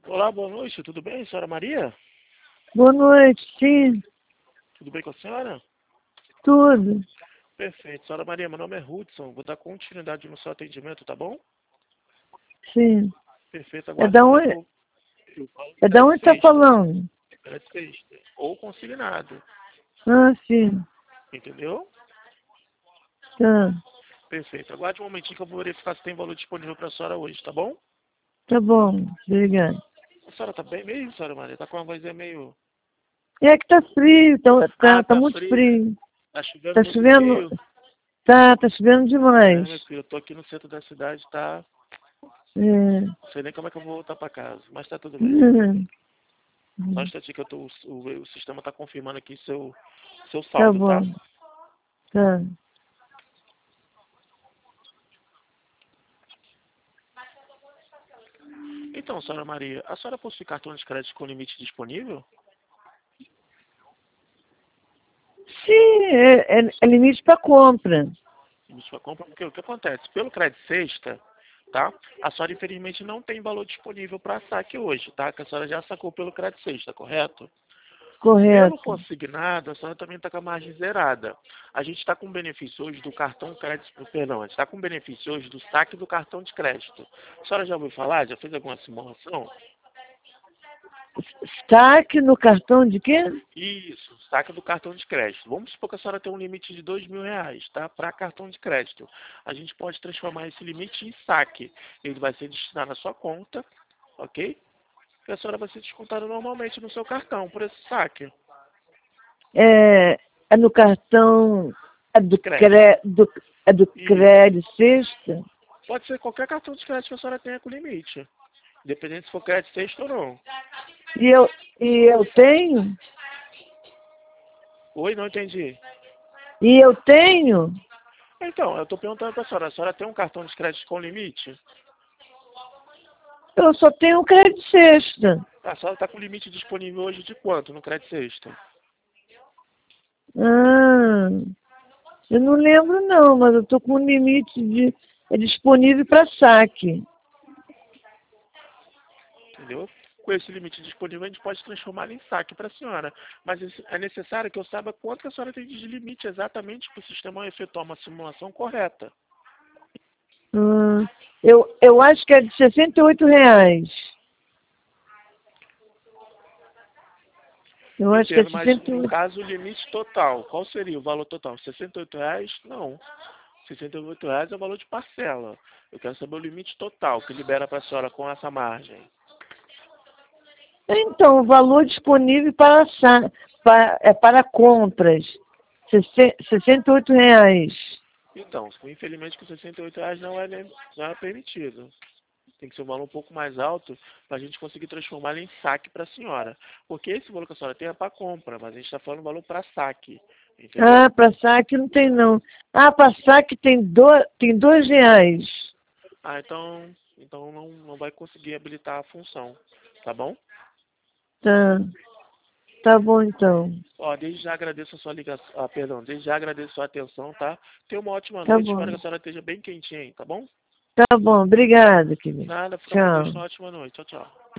Olá, boa noite, tudo bem, senhora Maria? Boa noite, sim, Tudo bem com a senhora? tudo. Perfeito, senhora Maria, meu nome é Hudson, vou dar continuidade no seu atendimento, tá bom? Sim. Perfeito, É aguarde um da momento onde, que eu falo é da crédito onde tá sexta, falando? crédito sexta, ou consignado, Ah, sim. entendeu? Tá, Perfeito, aguarde um momentinho que eu vou verificar se tem valor disponível para a senhora hoje, tá bom? tá bom, obrigado. A senhora tá bem mesmo, senhora Maria? Tá com uma voz meio... É que tá frio, Ah, tá tá muito frio, frio. tá chovendo Tá muito chovendo, frio. tá chovendo É, demais. meu filho, eu tô aqui no centro da cidade, tá? É. Não sei nem como é que eu vou voltar para casa, mas tá tudo bem. Uhum. Só um instantinho que o sistema está confirmando aqui seu Tá saldo, tá? bom, tá. Então, senhora Maria, a senhora possui cartão de crédito com limite disponível? Sim, é limite para compra. Limite para compra, porque o que acontece? Pelo crédito sexta, tá? A senhora infelizmente não tem valor disponível para saque hoje, tá? Que a senhora já sacou pelo crédito sexta, correto? Pelo Correto. consignado, a senhora também está com a margem zerada. A gente está com benefício hoje do cartão crédito, perdão, a gente está com benefício hoje do saque do cartão de crédito. A senhora já ouviu falar? Já fez alguma simulação? Saque no cartão de quê? Isso, saque do cartão de crédito. Vamos supor que a senhora tem um limite de R$ 2.000, tá? Para cartão de crédito. A gente pode transformar esse limite em saque. Ele vai ser destinado à sua conta, ok? E a senhora vai ser descontada normalmente no seu cartão por esse saque É no cartão, de crédito. é do Isso. crédito sexta? Pode ser qualquer cartão de crédito que a senhora tenha com limite. Independente se for crédito sexta ou não. E eu, e eu tenho? Oi, não entendi. E eu tenho? Então, eu estou perguntando para a senhora tem um cartão de crédito com limite? Eu só tenho crédito sexta. A senhora está com limite disponível hoje de quanto no crédito sexta? Ah, eu não lembro não, mas eu tô com um limite disponível para saque. Entendeu? Com esse limite disponível, a gente pode transformar em saque para a senhora. Mas é necessário que eu saiba quanto que a senhora tem de limite exatamente para o sistema efetuar uma simulação correta. Ah, eu acho que é de R$ 68. Eu acho que é Entendo, mas sessenta e no oito. caso, o limite total, qual seria o valor total? R$ 68? Não. R$ 68 é o valor de parcela. Eu quero saber o limite total que libera para a senhora com essa margem. Então, o valor disponível para compras, R$ 68. Então, infelizmente com R$ 68 não é permitido. Tem que ser um valor um pouco mais alto para a gente conseguir transformar ele em saque para a senhora. Porque esse valor que a senhora tem é para compra, mas a gente está falando valor para saque. Entendeu? Ah, para saque não tem não. Ah, para saque tem R$ 2. Ah, então não vai conseguir habilitar a função. Tá bom? Tá, tá bom então. Ó, desde já agradeço a sua ligação. Ah, perdão, desde já agradeço a sua atenção, tá? Tenha uma ótima Tá noite. Espero bom. que a senhora esteja bem quentinha aí, tá bom? Tá bom, obrigada, querido. Nada, fica com Deus. Tchau. Tenha uma ótima noite. Tchau, tchau.